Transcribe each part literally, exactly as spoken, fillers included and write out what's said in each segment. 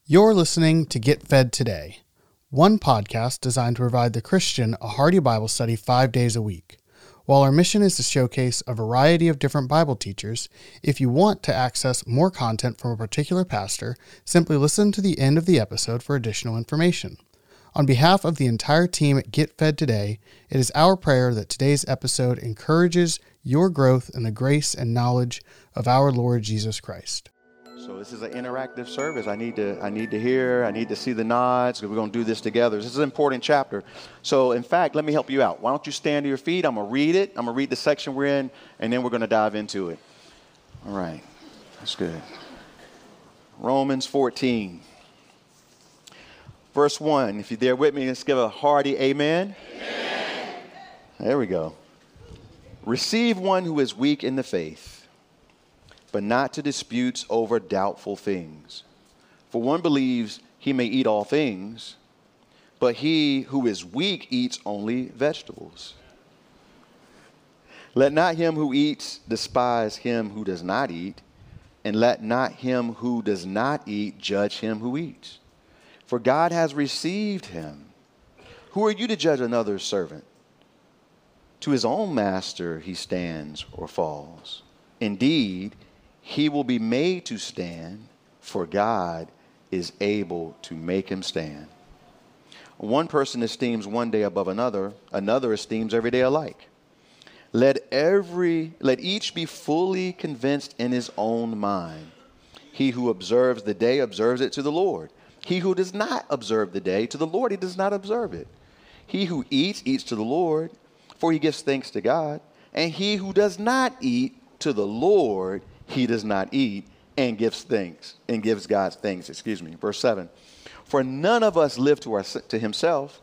You're listening to Get Fed Today, one podcast designed to provide the Christian a hearty Bible study five days a week. While our mission is to showcase a variety of different Bible teachers, if you want to access more content from a particular pastor, simply listen to the end of the episode for additional information. On behalf of the entire team at Get Fed Today, it is our prayer that today's episode encourages your growth in the grace and knowledge of our Lord Jesus Christ. So this is an interactive service. I need to I need to hear, I need to see the nods, because we're going to do this together. This is an important chapter. So in fact, let me help you out. Why don't you stand to your feet? I'm going to read it. I'm going to read the section we're in, and then we're going to dive into it. All right. That's good. Romans fourteen. Verse one. If you're there with me, let's give a hearty amen. Amen. There we go. Receive one who is weak in the faith, but not to disputes over doubtful things. For one believes he may eat all things, but he who is weak eats only vegetables. Let not him who eats despise him who does not eat, and let not him who does not eat judge him who eats. For God has received him. Who are you to judge another's servant? To his own master he stands or falls. Indeed, he will be made to stand, for God is able to make him stand. One person esteems one day above another, another esteems every day alike. Let every, let each be fully convinced in his own mind. He who observes the day observes it to the Lord. He who does not observe the day, to the Lord he does not observe it. He who eats, eats to the Lord, for he gives thanks to God. And he who does not eat, to the Lord he does not eat, and gives thanks, and gives God thanks, excuse me. Verse seven. For none of us live to, our, to himself,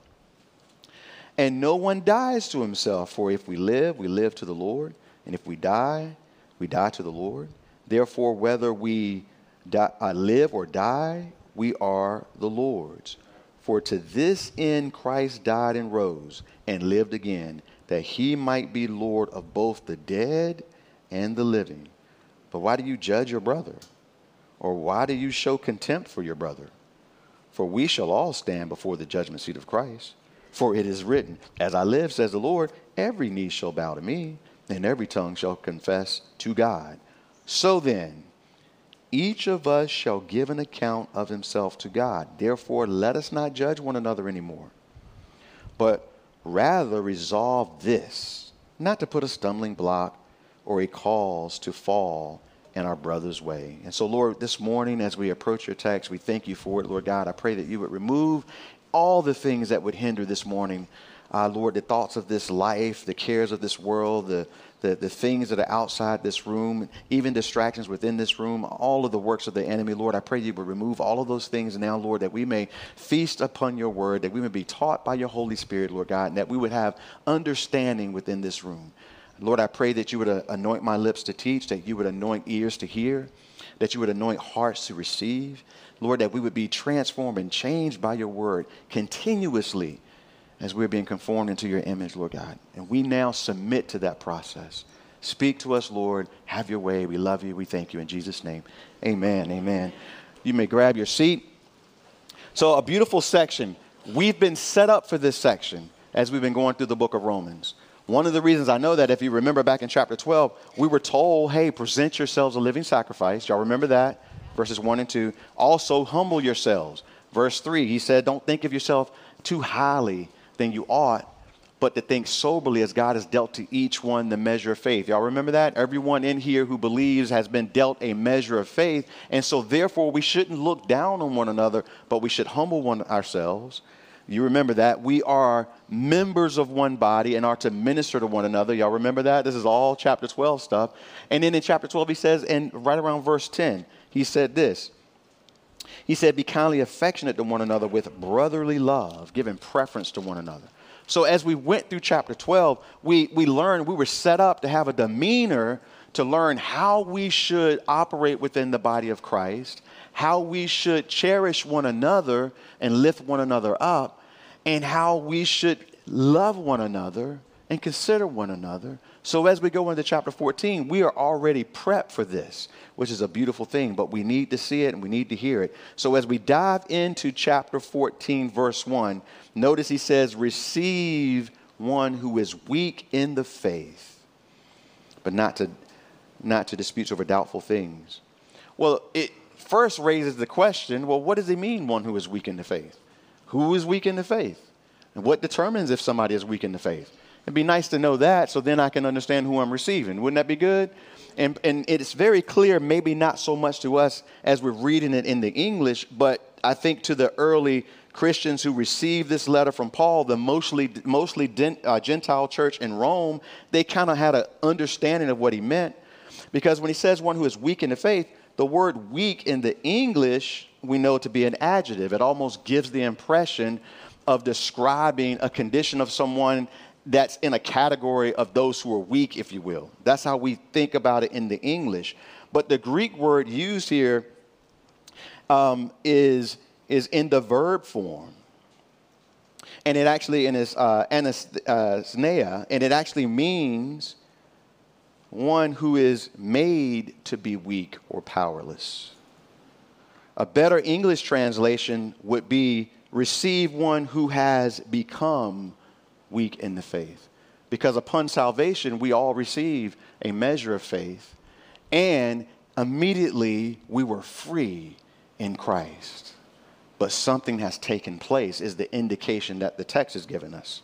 and no one dies to himself. For if we live, we live to the Lord, and if we die, we die to the Lord. Therefore, whether we die, uh, live or die, we are the Lord's. For to this end Christ died and rose and lived again, that he might be Lord of both the dead and the living. But why do you judge your brother? Or why do you show contempt for your brother? For we shall all stand before the judgment seat of Christ. For it is written, as I live, says the Lord, every knee shall bow to me, and every tongue shall confess to God. So then, each of us shall give an account of himself to God. Therefore, let us not judge one another anymore, but rather resolve this, not to put a stumbling block or a cause to fall in our brother's way. And so, Lord, this morning as we approach your text, we thank you for it, Lord God. I pray that you would remove all the things that would hinder this morning, uh, Lord, the thoughts of this life, the cares of this world, the The, the things that are outside this room, even distractions within this room, all of the works of the enemy. Lord, I pray you would remove all of those things now, Lord, that we may feast upon your word, that we may be taught by your Holy Spirit, Lord God, and that we would have understanding within this room. Lord, I pray that you would uh, anoint my lips to teach, that you would anoint ears to hear, that you would anoint hearts to receive. Lord, that we would be transformed and changed by your word continuously as we're being conformed into your image, Lord God. And we now submit to that process. Speak to us, Lord. Have your way. We love you. We thank you in Jesus' name. Amen. Amen. You may grab your seat. So a beautiful section. We've been set up for this section as we've been going through the book of Romans. One of the reasons I know that, if you remember back in chapter twelve, we were told, hey, present yourselves a living sacrifice. Y'all remember that? Verses one and two. Also, humble yourselves. Verse three, he said, don't think of yourself too highly than you ought, but to think soberly as God has dealt to each one the measure of faith. Y'all remember that? Everyone in here who believes has been dealt a measure of faith. And so therefore we shouldn't look down on one another, but we should humble one ourselves. You remember that? We are members of one body and are to minister to one another. Y'all remember that? This is all chapter twelve stuff. And then in chapter twelve he says, and right around verse ten, he said this. He said, be kindly affectionate to one another with brotherly love, giving preference to one another. So as we went through chapter twelve, we, we learned we were set up to have a demeanor to learn how we should operate within the body of Christ, how we should cherish one another and lift one another up, and how we should love one another and consider one another. So as we go into chapter fourteen, we are already prepped for this, which is a beautiful thing, but we need to see it and we need to hear it. So as we dive into chapter fourteen, verse one, notice he says, receive one who is weak in the faith, but not to, not to disputes over doubtful things. Well, it first raises the question, well, what does it mean, one who is weak in the faith? Who is weak in the faith? And what determines if somebody is weak in the faith? It'd be nice to know that so then I can understand who I'm receiving. Wouldn't that be good? And, and it's very clear, maybe not so much to us as we're reading it in the English, but I think to the early Christians who received this letter from Paul, the mostly, mostly uh, Gentile church in Rome, they kind of had an understanding of what he meant. Because when he says one who is weak in the faith, the word weak in the English we know to be an adjective. It almost gives the impression of describing a condition of someone that's in a category of those who are weak, if you will. That's how we think about it in the English. But the Greek word used here um, is, is in the verb form. And it actually, in its uh, anasneia, and it actually means one who is made to be weak or powerless. A better English translation would be receive one who has become weak in the faith. Because upon salvation, we all receive a measure of faith, and immediately we were free in Christ. But something has taken place is the indication that the text has given us.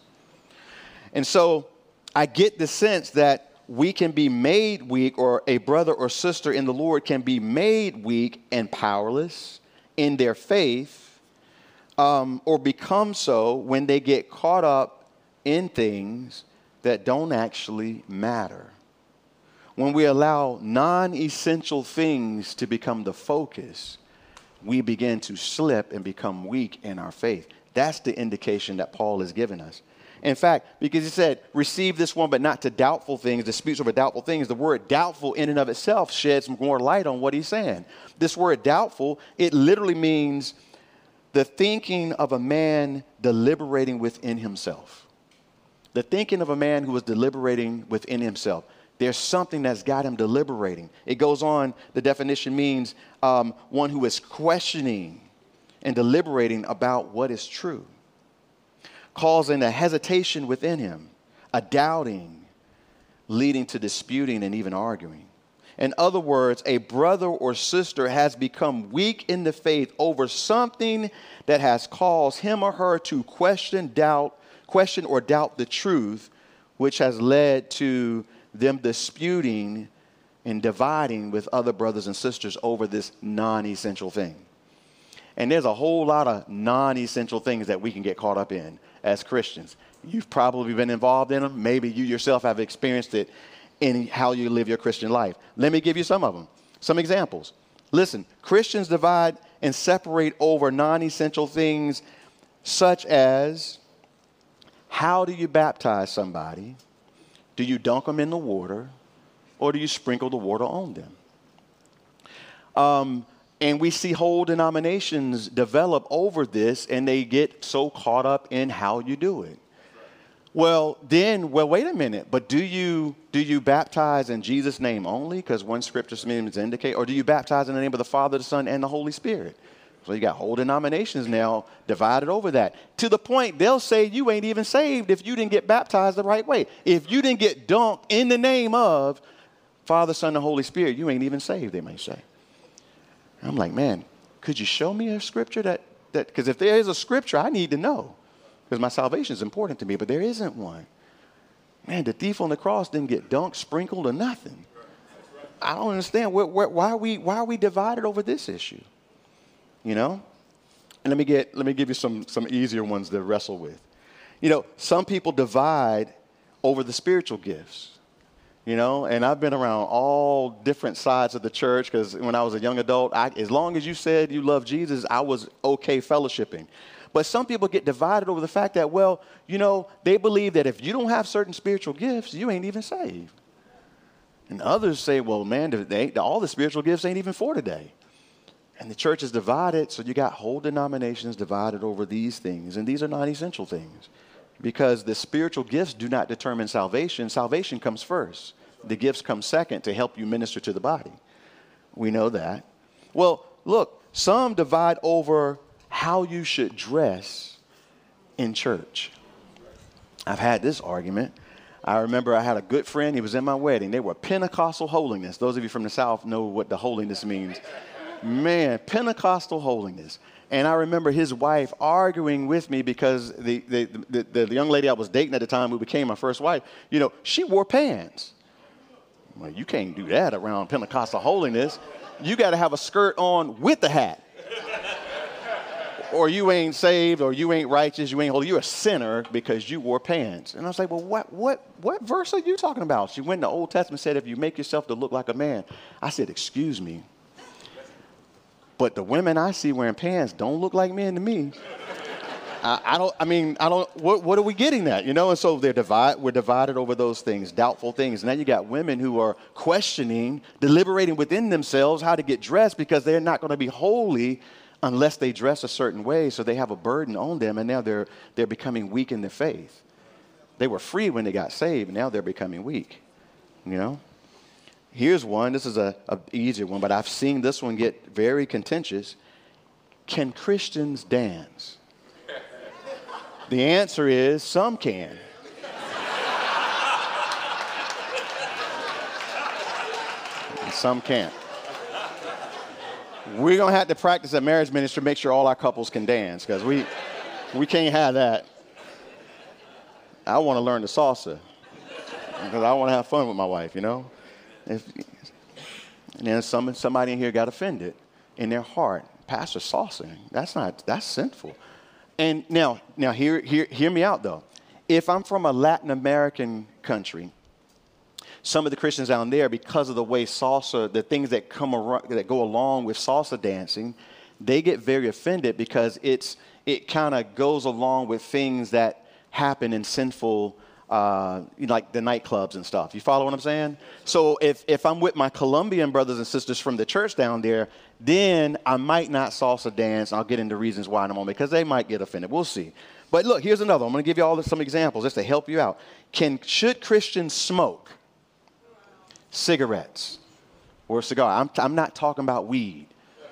And so I get the sense that we can be made weak, or a brother or sister in the Lord can be made weak and powerless in their faith, um, or become so when they get caught up in things that don't actually matter. When we allow non-essential things to become the focus, we begin to slip and become weak in our faith. That's the indication that Paul has given us. In fact, because he said, receive this one, but not to doubtful things, disputes over doubtful things, the word doubtful in and of itself sheds more light on what he's saying. This word doubtful, it literally means the thinking of a man deliberating within himself. The thinking of a man who is deliberating within himself. There's something that's got him deliberating. It goes on, the definition means um, one who is questioning and deliberating about what is true, causing a hesitation within him, a doubting, leading to disputing and even arguing. In other words, a brother or sister has become weak in the faith over something that has caused him or her to question, doubt, question or doubt the truth, which has led to them disputing and dividing with other brothers and sisters over this non-essential thing. And there's a whole lot of non-essential things that we can get caught up in as Christians. You've probably been involved in them. Maybe you yourself have experienced it in how you live your Christian life. Let me give you some of them, some examples. Listen, Christians divide and separate over non-essential things such as, how do you baptize somebody? Do you dunk them in the water, or do you sprinkle the water on them? Um, and we see whole denominations develop over this, and they get so caught up in how you do it. Well, then, well, wait a minute. But do you do you baptize in Jesus' name only? Because one scripture seems to indicate, or do you baptize in the name of the Father, the Son, and the Holy Spirit? So you got whole denominations now divided over that. To the point they'll say you ain't even saved if you didn't get baptized the right way. If you didn't get dunked in the name of Father, Son, and Holy Spirit, you ain't even saved, they may say. And I'm like, man, could you show me a scripture that, that, because if there is a scripture, I need to know. Because my salvation is important to me, but there isn't one. Man, the thief on the cross didn't get dunked, sprinkled, or nothing. I don't understand. Where, where, why, are we, why are we divided over this issue? You know? And let me get let me give you some, some easier ones to wrestle with. You know, some people divide over the spiritual gifts. You know, and I've been around all different sides of the church because when I was a young adult, I, as long as you said you love Jesus, I was okay fellowshipping. But some people get divided over the fact that, well, you know, they believe that if you don't have certain spiritual gifts, you ain't even saved. And others say, well, man, they, all the spiritual gifts ain't even for today. And the church is divided, so you got whole denominations divided over these things. And these are non-essential things. because the spiritual gifts do not determine salvation. Salvation comes first. The gifts come second to help you minister to the body. We know that. Well, look, some divide over how you should dress in church. I've had this argument. I remember I had a good friend. He was in my wedding. They were Pentecostal holiness. Those of you from the South know what the holiness means. Man, Pentecostal holiness. And I remember his wife arguing with me because the, the, the, the, the young lady I was dating at the time who became my first wife, you know, she wore pants. Well, you can't do that around Pentecostal holiness. You got to have a skirt on with the hat. Or you ain't saved, or you ain't righteous, you ain't holy. You're a sinner because you wore pants. And I was like, well, what, what, what verse are you talking about? She went in the Old Testament and said, if you make yourself to look like a man. I said, excuse me. But the women I see wearing pants don't look like men to me. I, I don't, I mean, I don't, what, what are we getting at, you know? And so they're divide, we're divided over those things, doubtful things. And now you got women who are questioning, deliberating within themselves how to get dressed because they're not going to be holy unless they dress a certain way. So they have a burden on them, and now they're, they're becoming weak in their faith. They were free when they got saved, and now they're becoming weak, you know? Here's one. This is a, a easier one, but I've seen this one get very contentious. Can Christians dance? The answer is some can. And some can't. We're going to have to practice at marriage ministry to make sure all our couples can dance, because we, we can't have that. I want to learn the salsa because I want to have fun with my wife, you know? If, and then some, somebody in here got offended in their heart. Pastor salsa, that's not, that's sinful. And now, now hear, hear, hear me out, though. If I'm from a Latin American country, some of the Christians down there, because of the way salsa, the things that come around, that go along with salsa dancing, they get very offended because it's it kind of goes along with things that happen in sinful, uh, like the nightclubs and stuff. You follow what I'm saying? So if if I'm with my Colombian brothers and sisters from the church down there, then I might not salsa dance. I'll get into reasons why in a moment because they might get offended. We'll see. But look, here's another. I'm going to give you all some examples just to help you out. Can should Christians smoke cigarettes or a cigar? I'm, I'm not talking about weed.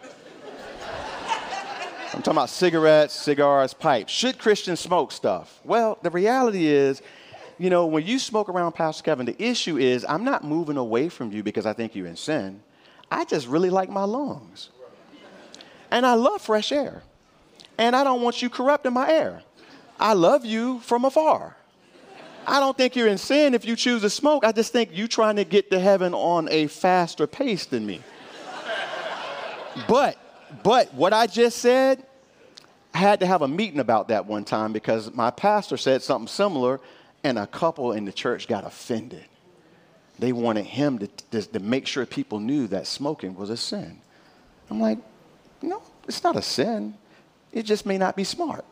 I'm talking about cigarettes, cigars, pipes. Should Christians smoke stuff? Well, the reality is, you know, when you smoke around Pastor Kevin, the issue is I'm not moving away from you because I think you're in sin. I just really like my lungs. And I love fresh air. And I don't want you corrupting my air. I love you from afar. I don't think you're in sin if you choose to smoke. I just think you trying to get to heaven on a faster pace than me. But, but what I just said, I had to have a meeting about that one time because my pastor said something similar, and a couple in the church got offended. They wanted him to, to, to make sure people knew that smoking was a sin. I'm like, no, it's not a sin. It just may not be smart.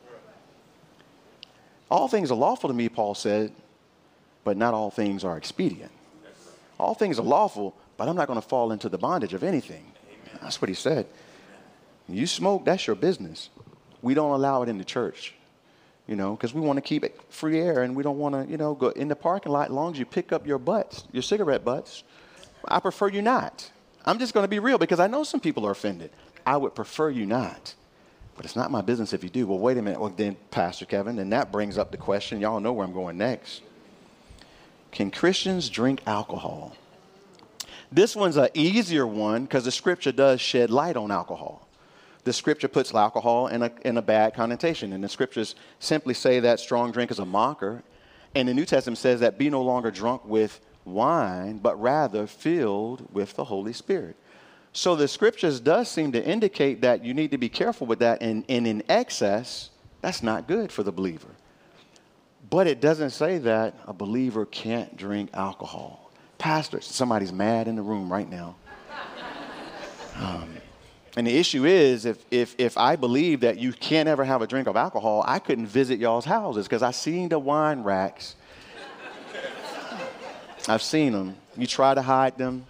All things are lawful to me, Paul said, but not all things are expedient. All things are lawful, but I'm not going to fall into the bondage of anything. That's what he said. You smoke, that's your business. We don't allow it in the church, you know, because we want to keep it free air, and we don't want to, you know, go in the parking lot as long as you pick up your butts, your cigarette butts. I prefer you not. I'm just going to be real because I know some people are offended. I would prefer you not. But it's not my business if you do. Well, wait a minute. Well, then, Pastor Kevin, and that brings up the question. Y'all know where I'm going next. Can Christians drink alcohol? This one's an easier one because the scripture does shed light on alcohol. The scripture puts alcohol in a, in a bad connotation. And the scriptures simply say that strong drink is a mocker. And the New Testament says that be no longer drunk with wine, but rather filled with the Holy Spirit. So the scriptures does seem to indicate that you need to be careful with that, and, and in excess, that's not good for the believer. But it doesn't say that a believer can't drink alcohol. Pastor, somebody's mad in the room right now. Um, and the issue is, if, if, if I believe that you can't ever have a drink of alcohol, I couldn't visit y'all's houses because I've seen the wine racks. I've seen them. You try to hide them.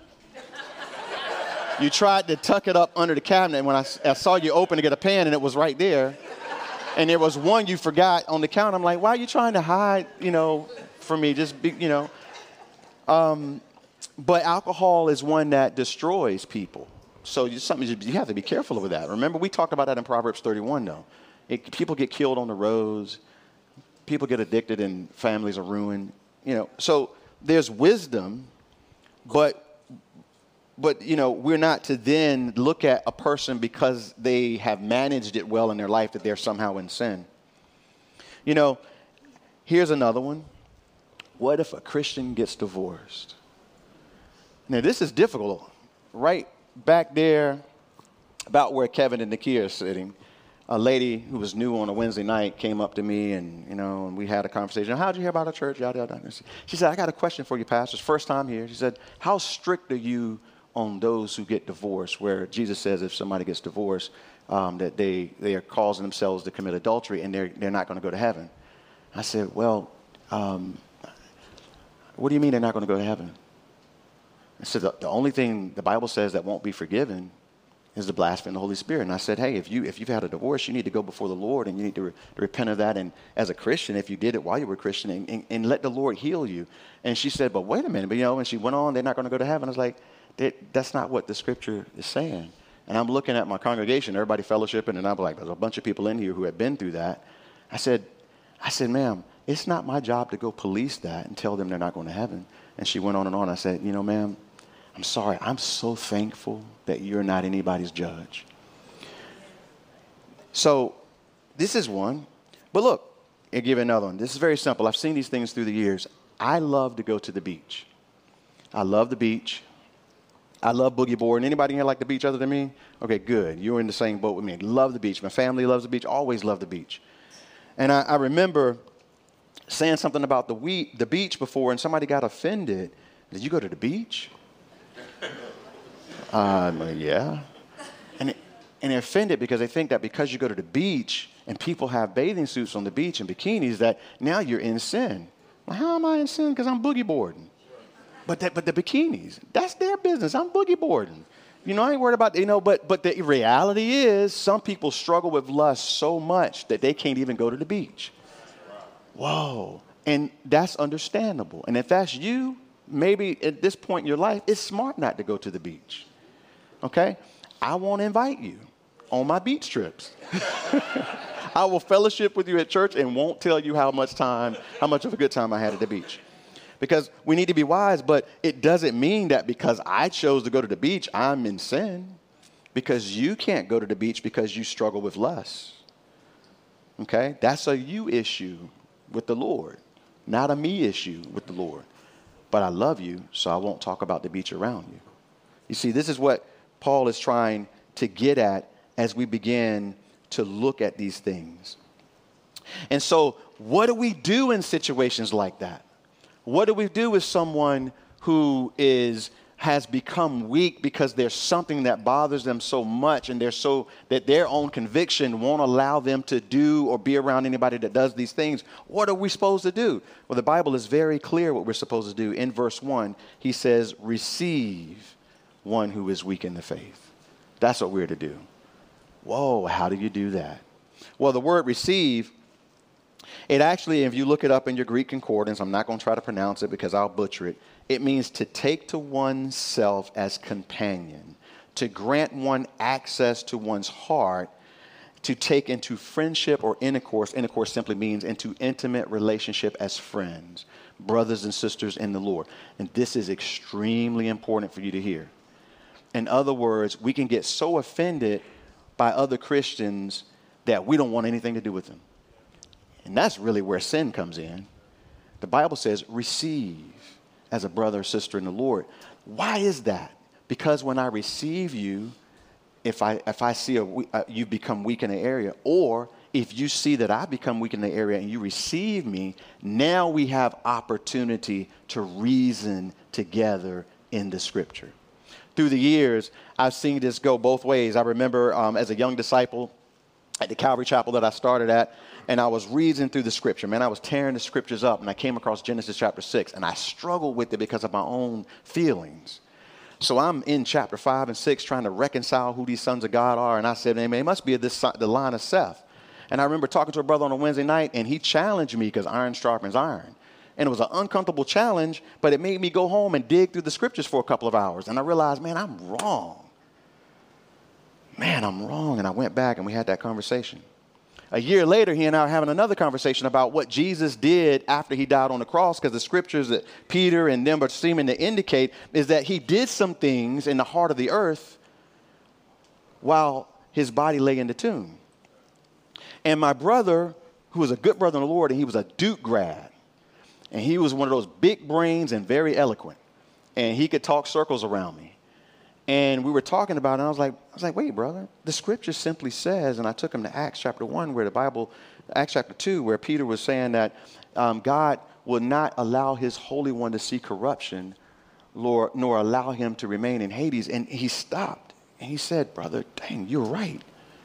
You tried to tuck it up under the cabinet, and when I, I saw you open to get a pan, and it was right there. And there was one you forgot on the counter. I'm like, why are you trying to hide, you know, from me? Just be, you know. Um, but alcohol is one that destroys people. So you, something you have to be careful with that. Remember, we talked about that in Proverbs thirty-one, though. It, people get killed on the roads. People get addicted and families are ruined. You know, so there's wisdom, but but you know, we're not to then look at a person because they have managed it well in their life that they're somehow in sin. You know, here's another one. What if a Christian gets divorced? Now, this is difficult. Right back there, about where Kevin and Nakia are sitting, a lady who was new on a Wednesday night came up to me, and you know, and we had a conversation. How'd you hear about our church? Yada, yada. She said, I got a question for you, pastors. First time here. She said, how strict are you on those who get divorced, where Jesus says if somebody gets divorced, um, that they, they are causing themselves to commit adultery and they're, they're not going to go to heaven? I said, well, um, what do you mean they're not going to go to heaven? I said, the, the only thing the Bible says that won't be forgiven is the blasphemy of the Holy Spirit. And I said, hey, if, you, if you've had a divorce, you need to go before the Lord and you need to, re- to repent of that. And as a Christian, if you did it while you were a Christian, and, and, and let the Lord heal you. And she said, but wait a minute. But, you know, and she went on, they're not going to go to heaven. I was like, that, that's not what the scripture is saying. And I'm looking at my congregation, everybody fellowshipping, and I'm like, there's a bunch of people in here who have been through that. I said, I said, ma'am, it's not my job to go police that and tell them they're not going to heaven. And she went on and on. I said, you know, ma'am, I'm sorry. I'm so thankful that you're not anybody's judge. So this is one. But look, I'll give you another one. This is very simple. I've seen these things through the years. I love to go to the beach. I love the beach. I love boogie boarding. Anybody here like the beach other than me? Okay, good. You're in the same boat with me. Love the beach. My family loves the beach. Always love the beach. And I, I remember saying something about the, we, the beach before, and somebody got offended. Did you go to the beach? Uh, yeah. And, it, and they're offended because they think that because you go to the beach and people have bathing suits on the beach and bikinis, that now you're in sin. Well, how am I in sin? Because I'm boogie boarding. But that, but the bikinis, that's their business. I'm boogie boarding. You know, I ain't worried about, you know, but, but the reality is some people struggle with lust so much that they can't even go to the beach. Whoa. And that's understandable. And if that's you, maybe at this point in your life, it's smart not to go to the beach. Okay? I won't invite you on my beach trips. I will fellowship with you at church and won't tell you how much time, how much of a good time I had at the beach. Because we need to be wise, but it doesn't mean that because I chose to go to the beach, I'm in sin. Because you can't go to the beach because you struggle with lust. Okay? That's a you issue with the Lord, not a me issue with the Lord. But I love you, so I won't talk about the beach around you. You see, this is what Paul is trying to get at as we begin to look at these things. And so what do we do in situations like that? What do we do with someone who is has become weak because there's something that bothers them so much and they're so that their own conviction won't allow them to do or be around anybody that does these things? What are we supposed to do? Well, the Bible is very clear what we're supposed to do. In verse one, he says, receive one who is weak in the faith. That's what we're to do. Whoa, how do you do that? Well, the word receive, it actually, if you look it up in your Greek concordance, I'm not going to try to pronounce it because I'll butcher it. It means to take to oneself as companion, to grant one access to one's heart, to take into friendship or intercourse. Intercourse simply means into intimate relationship as friends, brothers and sisters in the Lord. And this is extremely important for you to hear. In other words, we can get so offended by other Christians that we don't want anything to do with them. And that's really where sin comes in. The Bible says, receive as a brother or sister in the Lord. Why is that? Because when I receive you, if I if I see a, uh, you become weak in an area, or if you see that I become weak in the area and you receive me, now we have opportunity to reason together in the Scripture. Through the years, I've seen this go both ways. I remember um, as a young disciple at the Calvary Chapel that I started at, and I was reading through the Scripture. Man, I was tearing the Scriptures up, and I came across Genesis chapter six, and I struggled with it because of my own feelings. So I'm in chapter five and six trying to reconcile who these sons of God are, and I said, man, it must be this, the line of Seth. And I remember talking to a brother on a Wednesday night, and he challenged me because iron sharpens iron. And it was an uncomfortable challenge, but it made me go home and dig through the scriptures for a couple of hours. And I realized, man, I'm wrong. Man, I'm wrong. And I went back and we had that conversation. A year later, he and I are having another conversation about what Jesus did after he died on the cross, because the scriptures that Peter and them are seeming to indicate is that he did some things in the heart of the earth while his body lay in the tomb. And my brother, who was a good brother in the Lord, and he was a Duke grad, and he was one of those big brains and very eloquent, and he could talk circles around me. And we were talking about it, and I was like, I was like, wait, brother, the scripture simply says, and I took him to Acts chapter one, where the Bible, Acts chapter two, where Peter was saying that um, God will not allow his Holy One to see corruption, nor, nor allow him to remain in Hades. And he stopped, and he said, brother, dang, you're right.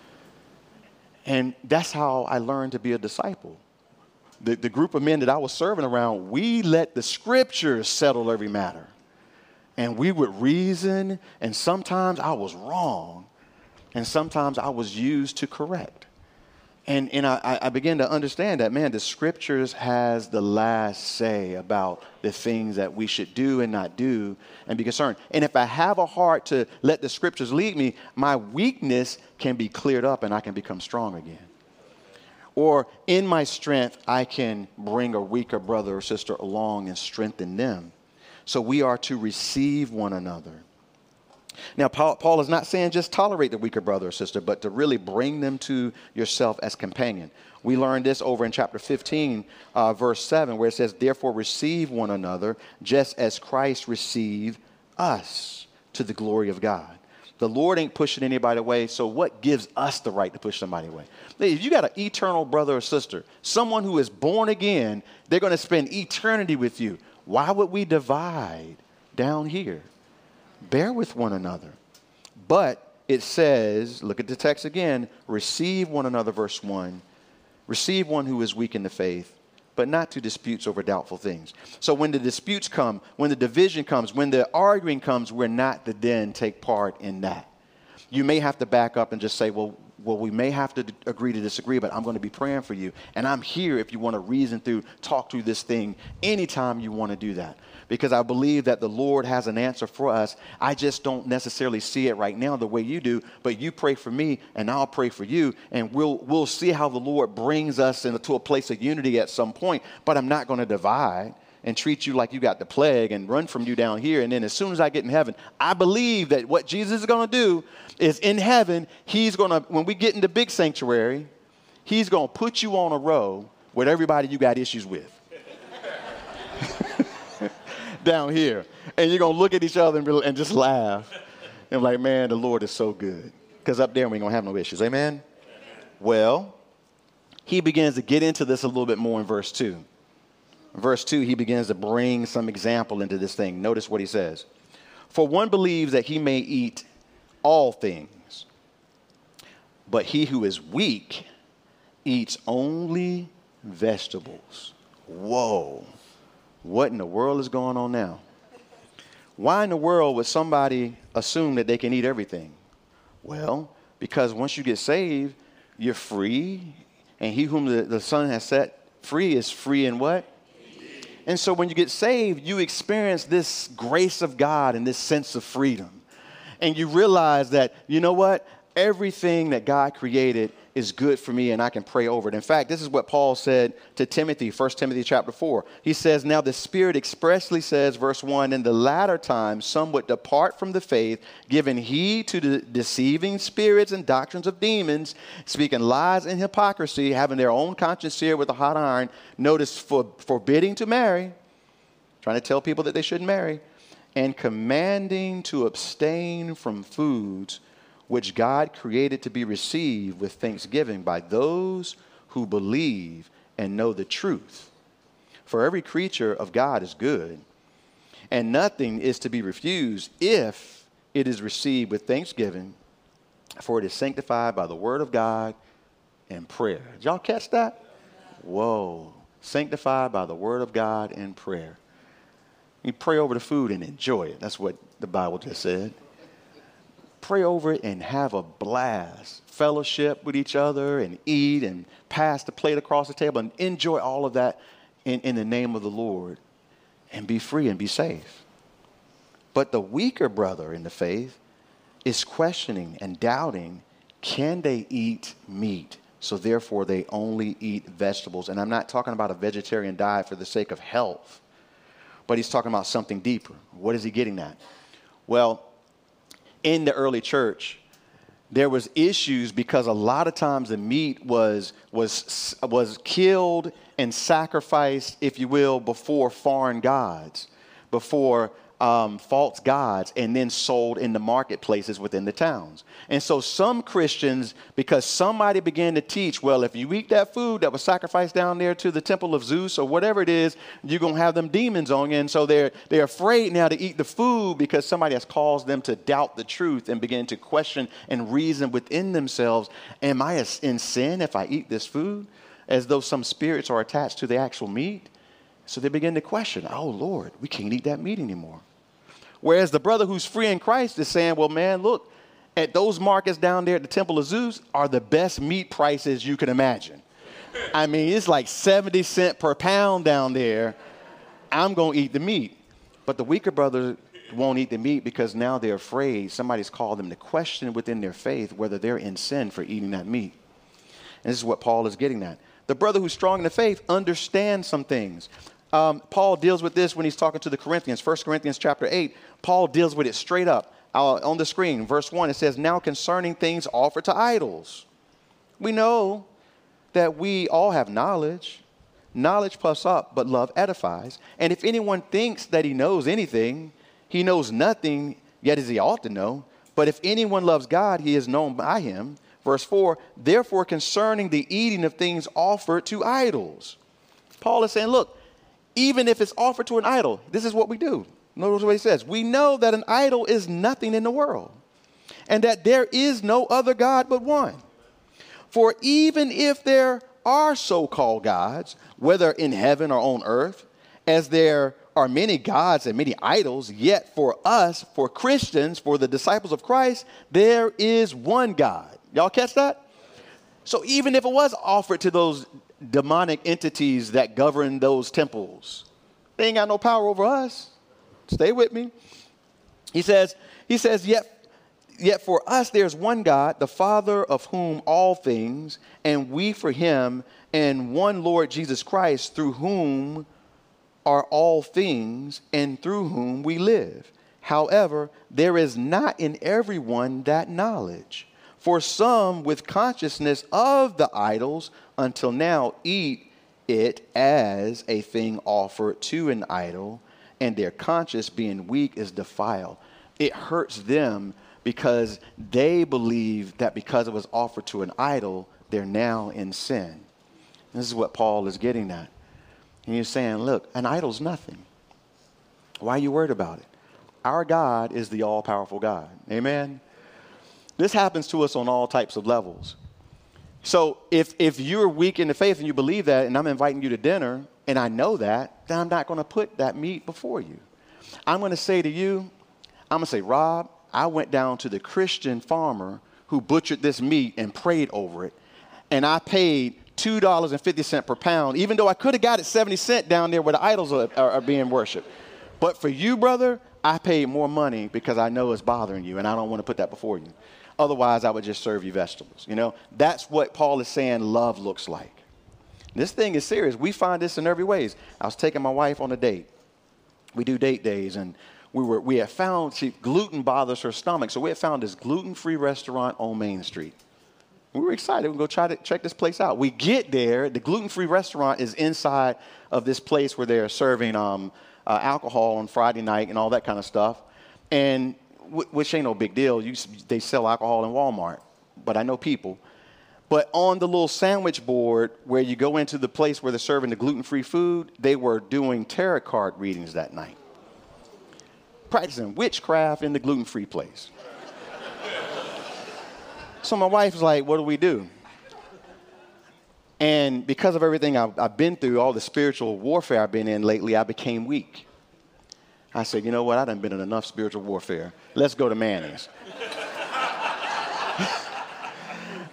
And that's how I learned to be a disciple. The, the group of men that I was serving around, we let the scriptures settle every matter. And we would reason, and sometimes I was wrong, and sometimes I was used to correct. And, and I, I began to understand that, man, the scriptures has the last say about the things that we should do and not do and be concerned. And if I have a heart to let the scriptures lead me, my weakness can be cleared up and I can become strong again. Or in my strength, I can bring a weaker brother or sister along and strengthen them. So we are to receive one another. Now, Paul, Paul is not saying just tolerate the weaker brother or sister, but to really bring them to yourself as companion. We learned this over in chapter fifteen, uh, verse seven, where it says, therefore receive one another, just as Christ received us to the glory of God. The Lord ain't pushing anybody away, so what gives us the right to push somebody away? If you got an eternal brother or sister, someone who is born again, they're going to spend eternity with you. Why would we divide down here? Bear with one another. But it says, look at the text again, receive one another, verse one. Receive one who is weak in the faith, but not to disputes over doubtful things. So when the disputes come, when the division comes, when the arguing comes, we're not to then take part in that. You may have to back up and just say, well, well, we may have to d- agree to disagree, but I'm going to be praying for you. And I'm here if you want to reason through, talk through this thing anytime you want to do that. Because I believe that the Lord has an answer for us. I just don't necessarily see it right now the way you do, but you pray for me and I'll pray for you. And we'll we'll see how the Lord brings us into a place of unity at some point. But I'm not going to divide and treat you like you got the plague and run from you down here. And then as soon as I get in heaven, I believe that what Jesus is going to do is in heaven, he's going to, when we get in the big sanctuary, he's going to put you on a row with everybody you got issues with. Down here. And you're going to look at each other and, and just laugh. And like, man, the Lord is so good. Because up there we ain't going to have no issues. Amen? Amen? Well, he begins to get into this a little bit more in verse two. Verse two, he begins to bring some example into this thing. Notice what he says. For one believes that he may eat all things, but he who is weak eats only vegetables. Whoa. What in the world is going on now? Why in the world would somebody assume that they can eat everything? Well, because once you get saved, you're free, and he whom the, the Son has set free is free in what? And so when you get saved, you experience this grace of God and this sense of freedom. And you realize that, you know what? Everything that God created is good for me, and I can pray over it. In fact, this is what Paul said to Timothy, First Timothy chapter four. He says, now the Spirit expressly says, verse one, in the latter times some would depart from the faith, giving heed to the deceiving spirits and doctrines of demons, speaking lies and hypocrisy, having their own conscience seared with a hot iron. Notice, for forbidding to marry, trying to tell people that they shouldn't marry, and commanding to abstain from foods which God created to be received with thanksgiving by those who believe and know the truth. For every creature of God is good, and nothing is to be refused if it is received with thanksgiving, for it is sanctified by the word of God and prayer. Did y'all catch that? Whoa. Sanctified by the word of God and prayer. You pray over the food and enjoy it. That's what the Bible just said. pray over it, and have a blast. Fellowship with each other and eat and pass the plate across the table and enjoy all of that in, in the name of the Lord and be free and be safe. But the weaker brother in the faith is questioning and doubting, can they eat meat? So therefore they only eat vegetables. And I'm not talking about a vegetarian diet for the sake of health, but he's talking about something deeper. What is he getting at? Well, in the early church, there was issues because a lot of times the meat was was was killed and sacrificed, if you will, before foreign gods, before um, false gods, and then sold in the marketplaces within the towns. And so some Christians, because somebody began to teach, well, if you eat that food that was sacrificed down there to the temple of Zeus or whatever it is, you're going to have them demons on you. And so they're, they're afraid now to eat the food because somebody has caused them to doubt the truth and begin to question and reason within themselves, am I in sin if I eat this food? As though some spirits are attached to the actual meat. So they begin to question, oh, Lord, we can't eat that meat anymore. Whereas the brother who's free in Christ is saying, well, man, look, at those markets down there at the Temple of Zeus are the best meat prices you can imagine. I mean, it's like seventy cents per pound down there. I'm going to eat the meat. But the weaker brother won't eat the meat because now they're afraid. Somebody's called them to question within their faith whether they're in sin for eating that meat. And this is what Paul is getting at. The brother who's strong in the faith understands some things. Um, Paul deals with this when he's talking to the Corinthians. First Corinthians chapter eight, Paul deals with it straight up. Uh, on the screen, verse one, it says, now concerning things offered to idols. We know that we all have knowledge. Knowledge puffs up, but love edifies. And if anyone thinks that he knows anything, he knows nothing, yet as he ought to know. But if anyone loves God, he is known by him. Verse four, therefore concerning the eating of things offered to idols. Paul is saying, look, even if it's offered to an idol, this is what we do. Notice what he says. We know that an idol is nothing in the world, and that there is no other God but one. For even if there are so-called gods, whether in heaven or on earth, as there are many gods and many idols, yet for us, for Christians, for the disciples of Christ, there is one God. Y'all catch that? So even if it was offered to those demonic entities that govern those temples, they ain't got no power over us. Stay with me. He says, he says, yet, yet for us there's one God, the Father of whom all things, and we for him, and one Lord Jesus Christ, through whom are all things, and through whom we live. However, there is not in everyone that knowledge. For some with consciousness of the idols until now eat it as a thing offered to an idol, and their conscience being weak is defiled. It hurts them because they believe that because it was offered to an idol, they're now in sin. This is what Paul is getting at. And he's saying, look, an idol's nothing. Why are you worried about it? Our God is the all-powerful God. Amen? This happens to us on all types of levels. So if, if you're weak in the faith and you believe that, and I'm inviting you to dinner, and I know that, then I'm not going to put that meat before you. I'm going to say to you, I'm going to say, Rob, I went down to the Christian farmer who butchered this meat and prayed over it, and I paid two dollars and fifty cents per pound, even though I could have got it seventy cents down there where the idols are, are, are being worshipped. But for you, brother, I paid more money because I know it's bothering you, and I don't want to put that before you. Otherwise, I would just serve you vegetables. You know, that's what Paul is saying love looks like. This thing is serious. We find this in every ways. I was taking my wife on a date. We do date days, and we were we had found she, gluten bothers her stomach, so we had found this gluten-free restaurant on Main Street. We were excited. We go try to check this place out. We get there. The gluten-free restaurant is inside of this place where they're serving um, uh, alcohol on Friday night and all that kind of stuff, and w- which ain't no big deal. You, they sell alcohol in Walmart, but I know people. But on the little sandwich board where you go into the place where they're serving the gluten-free food, they were doing tarot card readings that night. Practicing witchcraft in the gluten-free place. So my wife was like, what do we do? And because of everything I've, I've been through, all the spiritual warfare I've been in lately, I became weak. I said, you know what? I done been in enough spiritual warfare. Let's go to Manny's.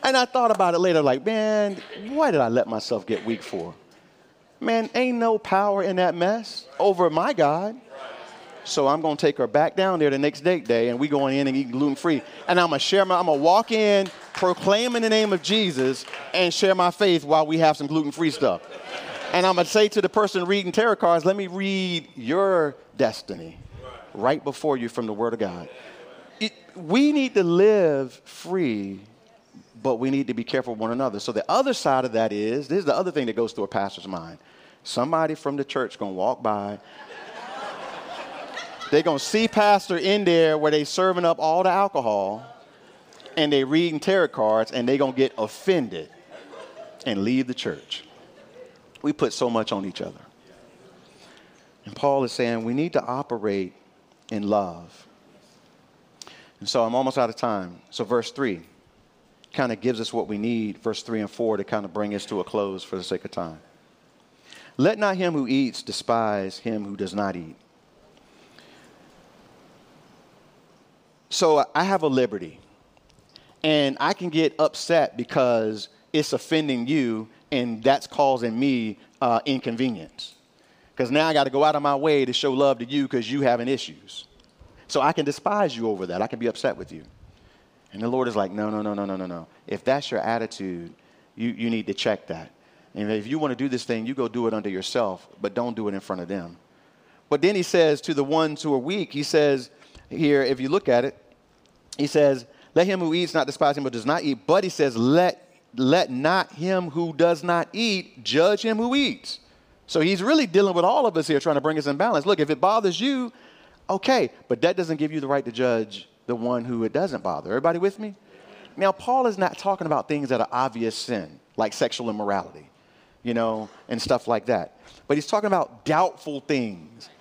And I thought about it later, like, man, why did I let myself get weak for? Man, ain't no power in that mess over my God. So I'm going to take her back down there the next date day, and we going in and eating gluten-free. And I'm going to share my, I'm going to walk in, proclaiming the name of Jesus, and share my faith while we have some gluten-free stuff. And I'm going to say to the person reading tarot cards, let me read your destiny right before you from the Word of God. It, we need to live free, but we need to be careful with one another. So the other side of that is, this is the other thing that goes through a pastor's mind. Somebody from the church going to walk by. They're going to see pastor in there where they serving up all the alcohol, and they reading tarot cards, and they're going to get offended and leave the church. We put so much on each other. And Paul is saying we need to operate in love. And so I'm almost out of time. So verse three kind of gives us what we need, verse three and four, to kind of bring us to a close for the sake of time. Let not him who eats despise him who does not eat. So I have a liberty, and I can get upset because it's offending you, and that's causing me uh, inconvenience. Because now I got to go out of my way to show love to you because you having issues. So I can despise you over that. I can be upset with you. And the Lord is like, no, no, no, no, no, no, no. If that's your attitude, you, you need to check that. And if you want to do this thing, you go do it unto yourself, but don't do it in front of them. But then he says to the ones who are weak, he says here, if you look at it, he says, let him who eats not despise him who does not eat. But he says, let, let not him who does not eat judge him who eats. So he's really dealing with all of us here, trying to bring us in balance. Look, if it bothers you, okay, but that doesn't give you the right to judge the one who it doesn't bother. Everybody with me? Now, Paul is not talking about things that are obvious sin, like sexual immorality, you know, and stuff like that. But he's talking about doubtful things,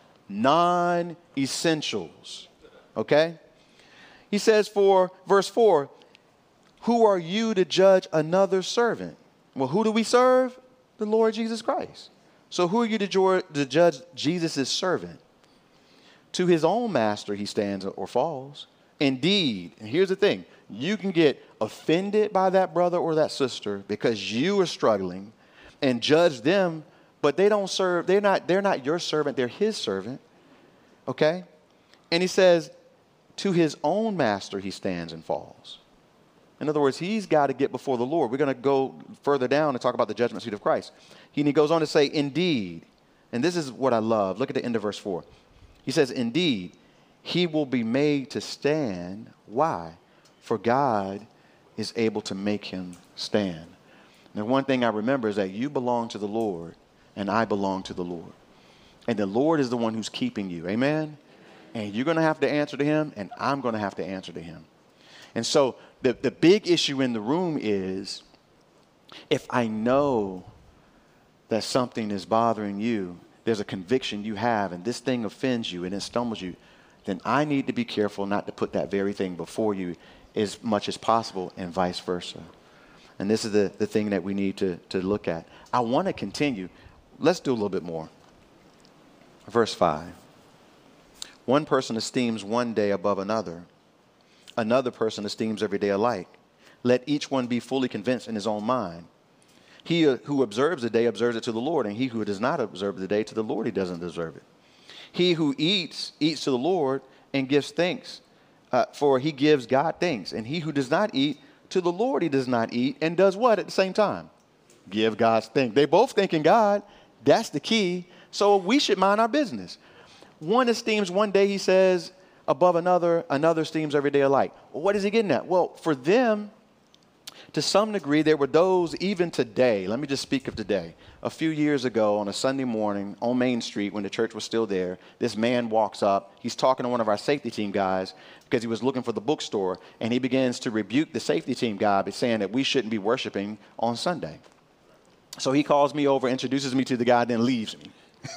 non-essentials, okay? He says for verse four, who are you to judge another servant? Well, who do we serve? The Lord Jesus Christ. So who are you to, jo- to judge Jesus' servant? To his own master he stands or falls. Indeed, and here's the thing, you can get offended by that brother or that sister because you are struggling and judge them, but they don't serve, they're not, they're not your servant, they're his servant. Okay? And he says, to his own master he stands and falls. In other words, he's got to get before the Lord. We're going to go further down and talk about the judgment seat of Christ. He, and he goes on to say, indeed, and this is what I love. Look at the end of verse four. He says, indeed, he will be made to stand. Why? For God is able to make him stand. Now, one thing I remember is that you belong to the Lord, and I belong to the Lord. And the Lord is the one who's keeping you. Amen? And you're going to have to answer to him, and I'm going to have to answer to him. And so the, the big issue in the room is, if I know that something is bothering you, there's a conviction you have, and this thing offends you and it stumbles you, then I need to be careful not to put that very thing before you as much as possible, and vice versa. And this is the, the thing that we need to, to look at. I want to continue. Let's do a little bit more. Verse five. One person esteems one day above another. Another person esteems every day alike. Let each one be fully convinced in his own mind. He who observes the day observes it to the Lord, and he who does not observe the day to the Lord, he doesn't deserve it. He who eats, eats to the Lord and gives thanks, uh, for he gives God thanks. And he who does not eat, to the Lord he does not eat, and does what at the same time? Give God's thanks. They both thanking God. That's the key. So we should mind our business. One esteems one day, he says, above another, another esteems every day alike. Well, what is he getting at? Well, for them, to some degree, there were those even today. Let me just speak of today. A few years ago on a Sunday morning on Main Street when the church was still there, this man walks up. He's talking to one of our safety team guys because he was looking for the bookstore, and he begins to rebuke the safety team guy by saying that we shouldn't be worshiping on Sunday. So he calls me over, introduces me to the guy, then leaves me.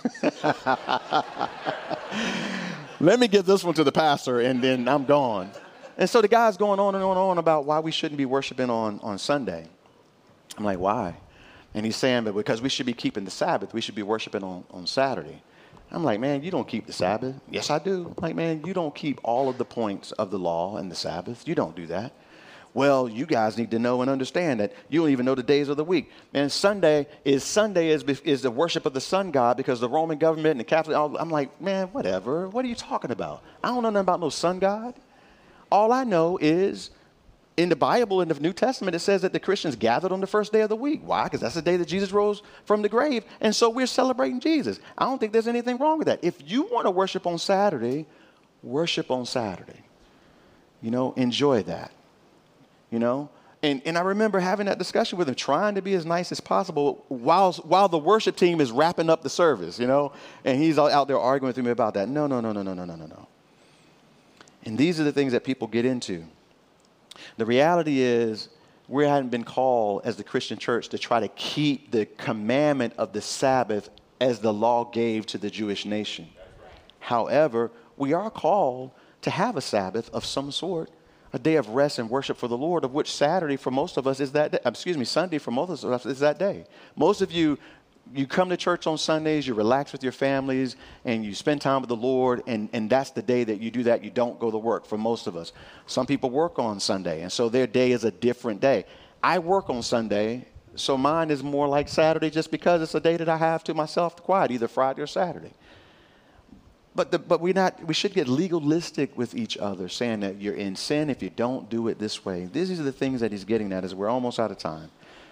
Let me get this one to the pastor, and then I'm gone. And so the guy's going on and on and on about why we shouldn't be worshiping on, on Sunday. I'm like, why? And he's saying, but because we should be keeping the Sabbath, we should be worshiping on, on Saturday. I'm like, man, you don't keep the Sabbath. Yes, I do. I'm like, man, you don't keep all of the points of the law and the Sabbath. You don't do that. Well, you guys need to know and understand that you don't even know the days of the week. And Sunday is Sunday is, is the worship of the sun god, because the Roman government and the Catholic, I'm like, man, whatever. What are you talking about? I don't know nothing about no sun god. All I know is in the Bible, in the New Testament, it says that the Christians gathered on the first day of the week. Why? Because that's the day that Jesus rose from the grave. And so we're celebrating Jesus. I don't think there's anything wrong with that. If you want to worship on Saturday, worship on Saturday. You know, enjoy that. You know, and, and I remember having that discussion with him, trying to be as nice as possible while, while the worship team is wrapping up the service, you know, and he's out there arguing with me about that. No, no, no, no, no, no, no, no, no. And these are the things that people get into. The reality is we hadn't been called as the Christian church to try to keep the commandment of the Sabbath as the law gave to the Jewish nation. However, we are called to have a Sabbath of some sort, a day of rest and worship for the Lord, of which Saturday for most of us is that day. Excuse me, Sunday for most of us is that day. Most of you, you come to church on Sundays, you relax with your families, and you spend time with the Lord, and, and that's the day that you do that. You don't go to work for most of us. Some people work on Sunday, and so their day is a different day. I work on Sunday, so mine is more like Saturday just because it's a day that I have to myself to quiet, either Friday or Saturday. But the, but we not we should get legalistic with each other, saying that you're in sin if you don't do it this way. These are the things that he's getting at as we're almost out of time.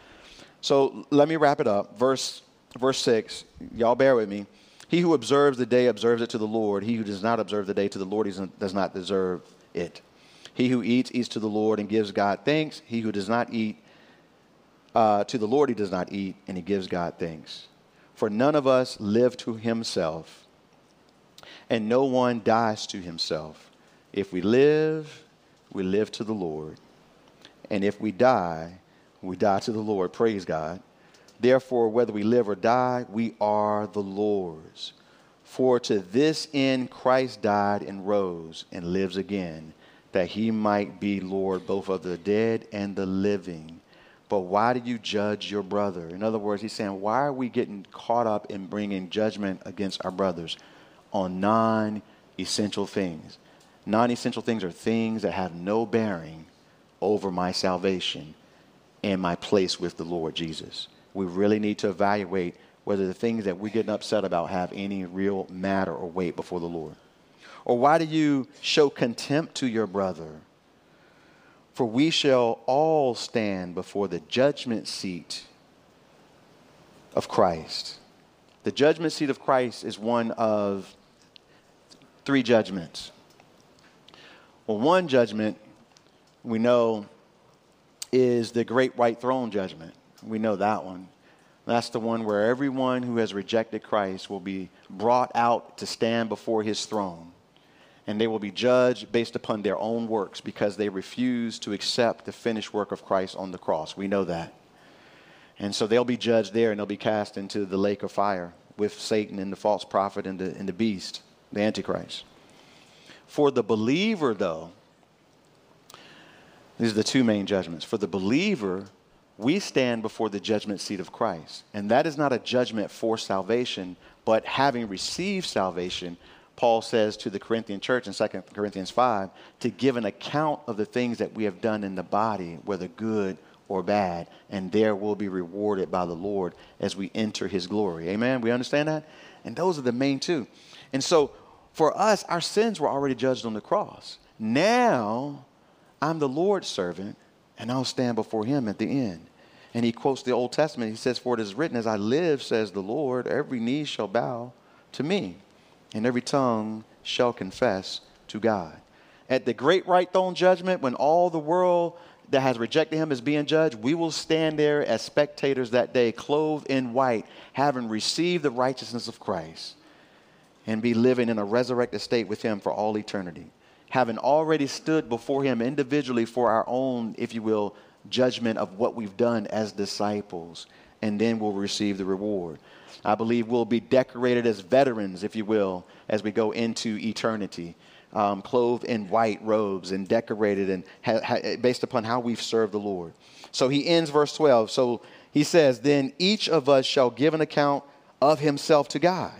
So let me wrap it up. Verse verse six, y'all bear with me. He who observes the day observes it to the Lord. He who does not observe the day to the Lord he does not deserve it. He who eats, eats to the Lord and gives God thanks. He who does not eat, uh, to the Lord he does not eat, and he gives God thanks. For none of us live to himself, and no one dies to himself. If we live, we live to the Lord. And if we die, we die to the Lord. Praise God. Therefore, whether we live or die, we are the Lord's. For to this end Christ died and rose and lives again, that he might be Lord both of the dead and the living. But why do you judge your brother? In other words, he's saying, why are we getting caught up in bringing judgment against our brothers on non-essential things? Non-essential things are things that have no bearing over my salvation and my place with the Lord Jesus. We really need to evaluate whether the things that we're getting upset about have any real matter or weight before the Lord. Or why do you show contempt to your brother? For we shall all stand before the judgment seat of Christ. The judgment seat of Christ is one of three judgments. Well, one judgment we know is the great white throne judgment. We know that one. That's the one where everyone who has rejected Christ will be brought out to stand before his throne. And they will be judged based upon their own works because they refuse to accept the finished work of Christ on the cross. We know that. And so they'll be judged there, and they'll be cast into the lake of fire with Satan and the false prophet and the, and the beast, the Antichrist. For the believer, though, these are the two main judgments. For the believer, we stand before the judgment seat of Christ. And that is not a judgment for salvation, but having received salvation, Paul says to the Corinthian church in Second Corinthians five, to give an account of the things that we have done in the body, whether good or bad, and there will be rewarded by the Lord as we enter his glory. Amen? We understand that? And those are the main two. And so for us, our sins were already judged on the cross. Now I'm the Lord's servant, and I'll stand before him at the end. And he quotes the Old Testament. He says, for it is written, as I live, says the Lord, every knee shall bow to me, and every tongue shall confess to God. At the great white throne judgment, when all the world that has rejected him is being judged, we will stand there as spectators that day, clothed in white, having received the righteousness of Christ, and be living in a resurrected state with him for all eternity, having already stood before him individually for our own, if you will, judgment of what we've done as disciples, and then we'll receive the reward. I believe we'll be decorated as veterans, if you will, as we go into eternity, um, clothed in white robes and decorated and ha- ha- based upon how we've served the Lord. So he ends verse twelve. So he says, then each of us shall give an account of himself to God.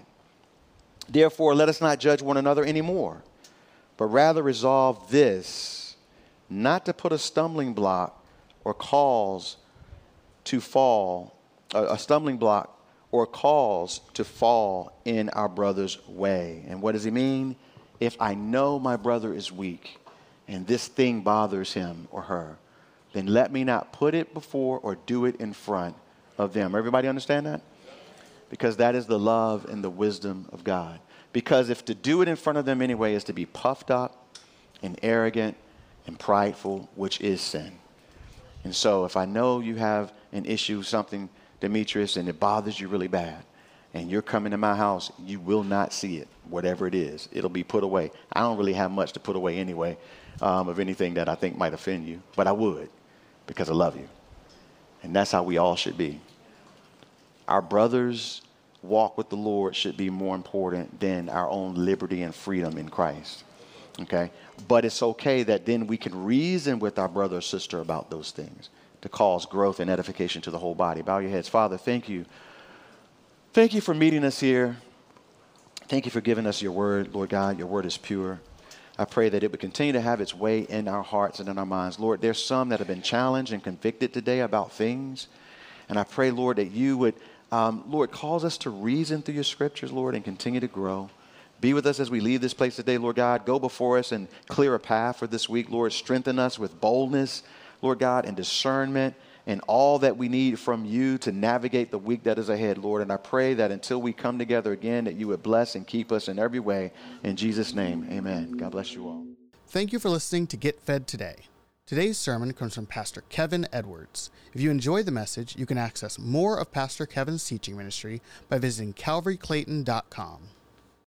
Therefore, let us not judge one another anymore, but rather resolve this, not to put a stumbling block or cause to fall, a, a stumbling block or cause to fall in our brother's way. And what does he mean? If I know my brother is weak and this thing bothers him or her, then let me not put it before or do it in front of them. Everybody understand that? Because that is the love and the wisdom of God. Because if to do it in front of them anyway is to be puffed up and arrogant and prideful, which is sin. And so if I know you have an issue, something, Demetrius, and it bothers you really bad, and you're coming to my house, you will not see it, whatever it is. It'll be put away. I don't really have much to put away anyway um, of anything that I think might offend you, but I would because I love you. And that's how we all should be. Our brothers' walk with the Lord should be more important than our own liberty and freedom in Christ. Okay? But it's okay that then we can reason with our brother or sister about those things to cause growth and edification to the whole body. Bow your heads. Father, thank you. Thank you for meeting us here. Thank you for giving us your word, Lord God. Your word is pure. I pray that it would continue to have its way in our hearts and in our minds. Lord, there's some that have been challenged and convicted today about things. And I pray, Lord, that you would, um, Lord, cause us to reason through your scriptures, Lord, and continue to grow. Be with us as we leave this place today, Lord God. Go before us and clear a path for this week, Lord. Strengthen us with boldness, Lord God, and discernment and all that we need from you to navigate the week that is ahead, Lord. And I pray that until we come together again, that you would bless and keep us in every way. In Jesus' name, amen. God bless you all. Thank you for listening to Get Fed Today. Today's sermon comes from Pastor Kevin Edwards. If you enjoyed the message, you can access more of Pastor Kevin's teaching ministry by visiting calvary clayton dot com.